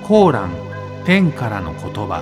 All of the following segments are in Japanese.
コーラン、天からの言葉。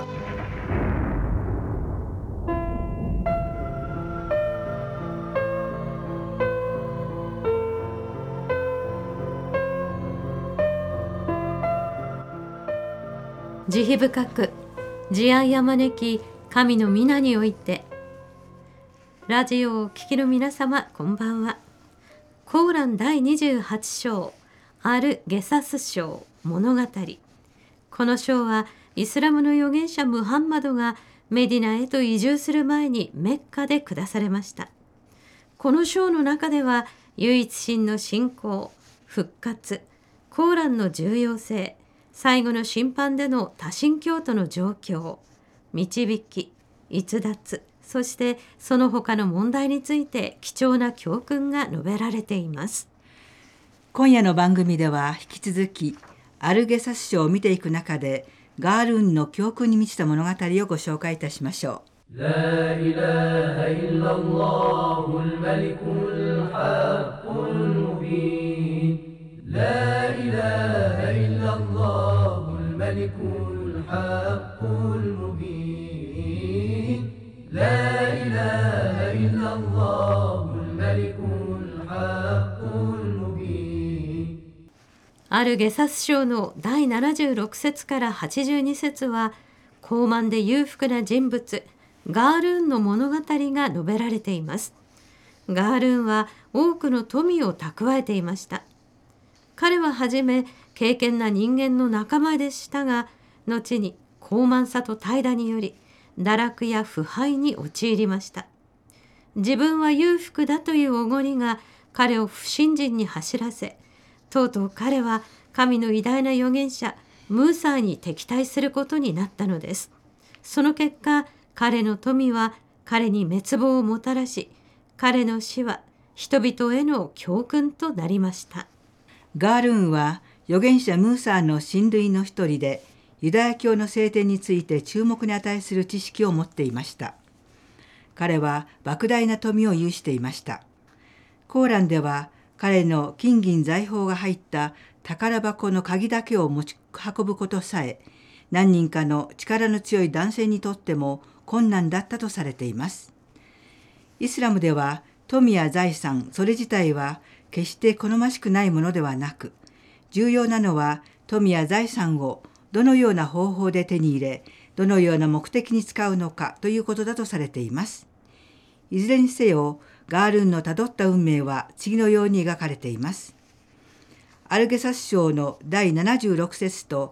慈悲深く慈愛あまねき神の皆において。ラジオをお聞きの皆様、こんばんは。コーラン第28章アル・ゲサス章物語。この章はイスラムの預言者ムハンマドがメディナへと移住する前にメッカで下されました。この章の中では唯一神の信仰、復活、コーランの重要性、最後の審判での多神教徒の状況、導き、逸脱、そしてその他の問題について貴重な教訓が述べられています。 今夜の番組では引き続きアルゲサス書を見ていく中でガールーンの教訓に満ちた物語をご紹介いたしましょう。 لا إله إلا الله الملك الحق المبين لا إله إلا الله الملك الحق المبين لا إله إلا الله الملك الحق المبين。 あるゲサス書の第76節から82節は高慢で裕福な人物ガールーンの物語が述べられています。ガールーンは多くの富を蓄えていました。彼ははじめ敬虔な人間の仲間でしたが、後に高慢さと怠惰により堕落や腐敗に陥りました。自分は裕福だというおごりが彼を不信心に走らせ、とうとう彼は神の偉大な預言者ムーサーに敵対することになったのです。その結果、彼の富は彼に滅亡をもたらし、彼の死は人々への教訓となりました。 ガールーンは預言者ムーサーの親類の一人で、ユダヤ教の聖典について注目に値する知識を持っていました。彼は莫大な富を有していました。コーランでは彼の金銀財宝が入った宝箱の鍵だけを持ち運ぶことさえ、何人かの力の強い男性にとっても困難だったとされています。イスラムでは富や財産、それ自体は決して好ましくないものではなく、重要なのは富や財産をどのような方法で手に入れ、どのような目的に使うのかということだとされています。いずれにせよ、ガールーンのたどった運命は次のように描かれています。アルゲサス章の第76節と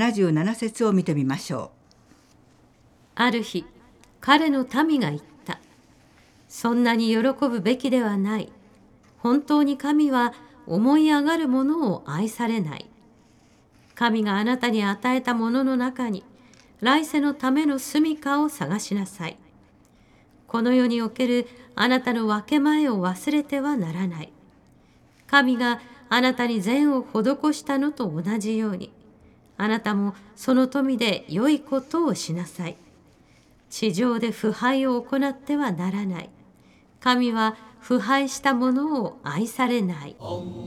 77節を見てみましょう。 ある日、彼の民が言った。そんなに喜ぶべきではない。本当に神は思い上がるものを愛されない。神があなたに与えたものの中に、来世のための住処を探しなさい。この世におけるあなたの分け前を忘れてはならない。神があなたに善を施したのと同じように、あなたもその富で良いことをしなさい。地上で腐敗を行ってはならない。神は腐敗したものを愛されない。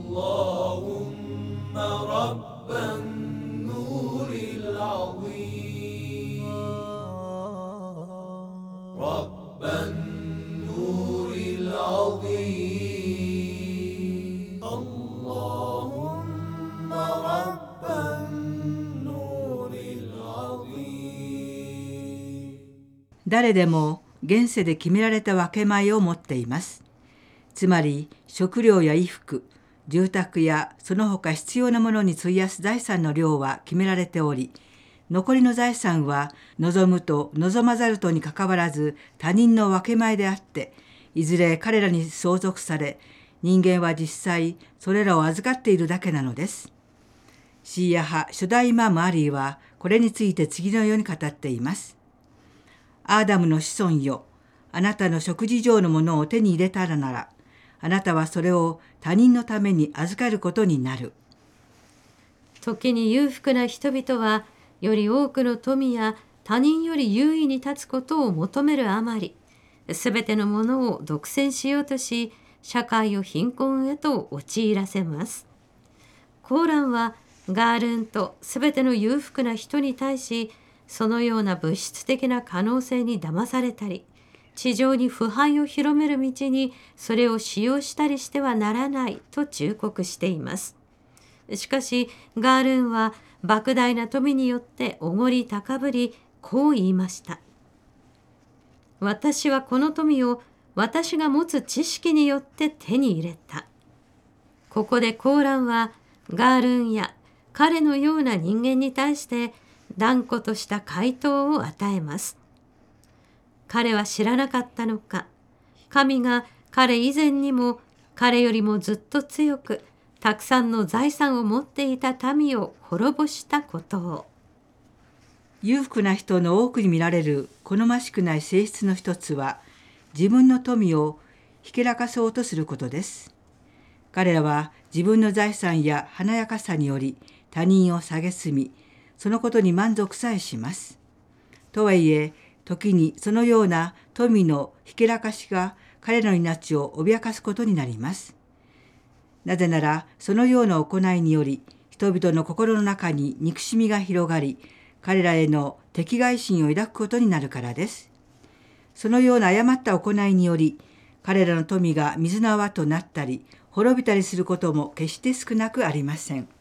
誰でも現世で決められた分け前を持っています。つまり食料や衣服、住宅やその他必要なものに費やす財産の量は決められており、残りの財産は望むと望まざるとにかかわらず他人の分け前であって、いずれ彼らに相続され、人間は実際それらを預かっているだけなのです。シーア派初代イマムアリーはこれについて次のように語っています。アーダムの子孫よ、あなたの食事上のものを手に入れたらなら、あなたはそれを他人のために預かることになる。 時に裕福な人々は、より多くの富や他人より優位に立つことを求めるあまり、すべてのものを独占しようとし、社会を貧困へと陥らせます。コーランはガールーンとすべての裕福な人に対し、そのような物質的な可能性に騙されたり、地上に腐敗を広める道にそれを使用したりしてはならないと忠告しています。しかしガールーンは莫大な富によっておごり高ぶり、こう言いました。私はこの富を私が持つ知識によって手に入れた。ここでコーランはガールーンや彼のような人間に対して断固とした回答を与えます。彼は知らなかったのか、神が彼以前にも彼よりもずっと強くたくさんの財産を持っていた民を滅ぼしたことを。 裕福な人の多くに見られる好ましくない性質の一つは、自分の富をひけらかそうとすることです。彼らは自分の財産や華やかさにより他人を蔑み、そのことに満足さえします。とはいえ、時にそのような富のひけらかしが彼らの命を脅かすことになります。なぜなら、そのような行いにより、人々の心の中に憎しみが広がり、彼らへの敵外心を抱くことになるからです。そのような誤った行いにより、彼らの富が水の泡となったり、滅びたりすることも決して少なくありません。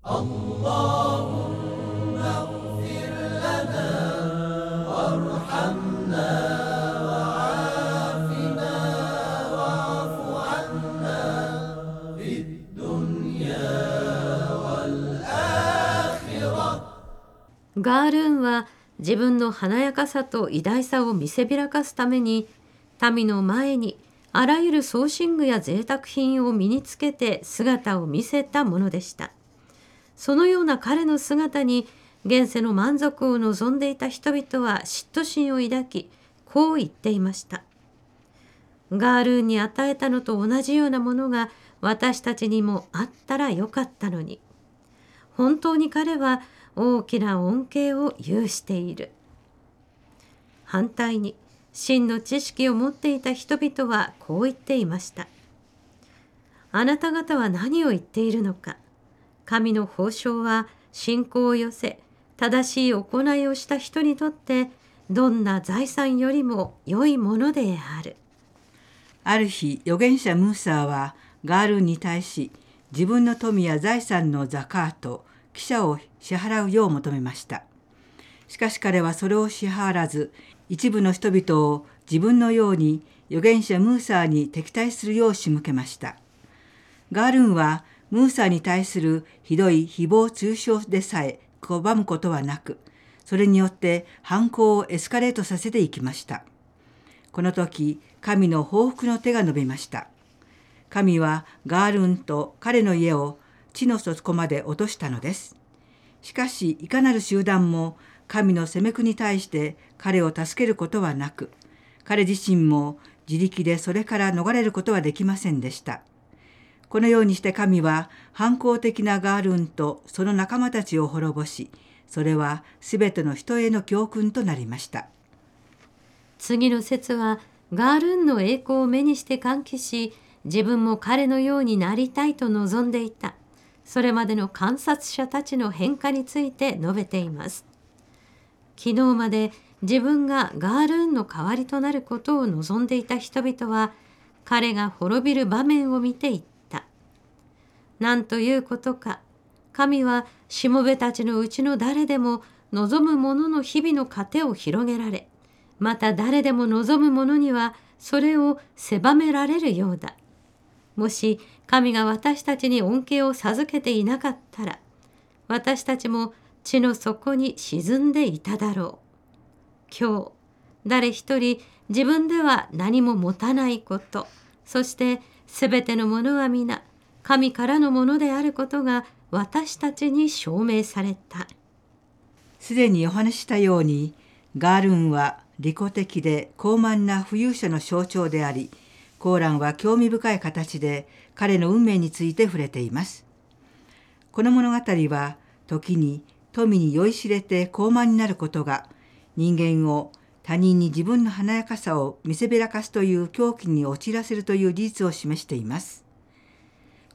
ガールーンは自分の華やかさと偉大さを見せびらかすために、民の前にあらゆる装身具や贅沢品を身につけて姿を見せたものでした。そのような彼の姿に現世の満足を望んでいた人々は嫉妬心を抱き、こう言っていました。ガールーンに与えたのと同じようなものが私たちにもあったらよかったのに。本当に彼は大きな恩恵を有している。反対に真の知識を持っていた人々はこう言っていました。あなた方は何を言っているのか。神の褒章は信仰を寄せ、正しい行いをした人にとってどんな財産よりも良いものである。 ある日、預言者ムーサーはガールーンに対し、自分の富や財産のザカート、寄捨を支払うよう求めました。しかし彼はそれを支払わず、一部の人々を自分のように預言者ムーサーに敵対するよう仕向けました。ガールーンはムーサーに対するひどい誹謗中傷でさえ拒むことはなく、それによって犯行をエスカレートさせていきました。この時、神の報復の手が伸びました。神はガールーンと彼の家を地の底まで落としたのです。しかし、いかなる集団も神の責め苦に対して彼を助けることはなく、彼自身も自力でそれから逃れることはできませんでした。このようにして神は反抗的なガールーンとその仲間たちを滅ぼし、それはすべての人への教訓となりました。 次の節はガールーンの栄光を目にして歓喜し、自分も彼のようになりたいと望んでいた。それまでの観察者たちの変化について述べています。昨日まで自分がガールーンの代わりとなることを望んでいた人々は、彼が滅びる場面を見ていった。なんということか。神はしもべたちのうちの誰でも望む者の日々の糧を広げられ、また誰でも望む者にはそれを狭められるようだ。もし神が私たちに恩恵を授けていなかったら、私たちも地の底に沈んでいただろう。今日、誰一人自分では何も持たないこと、そしてすべてのものは皆神からのものであることが私たちに証明された。 すでにお話ししたように、ガールーンは利己的で高慢な富裕者の象徴であり、コーランは興味深い形で彼の運命について触れています。この物語は時に富に酔いしれて高慢になることが人間を他人に自分の華やかさを見せびらかすという狂気に陥らせるという事実を示しています。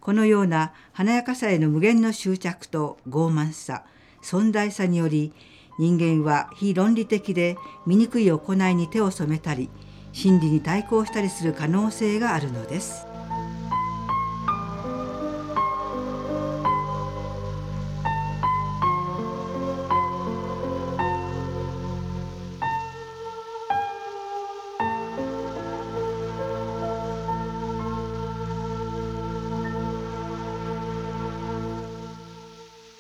このような華やかさへの無限の執着と傲慢さ、尊大さにより、人間は非論理的で醜い行いに手を染めたり、真理に対抗したりする可能性があるのです。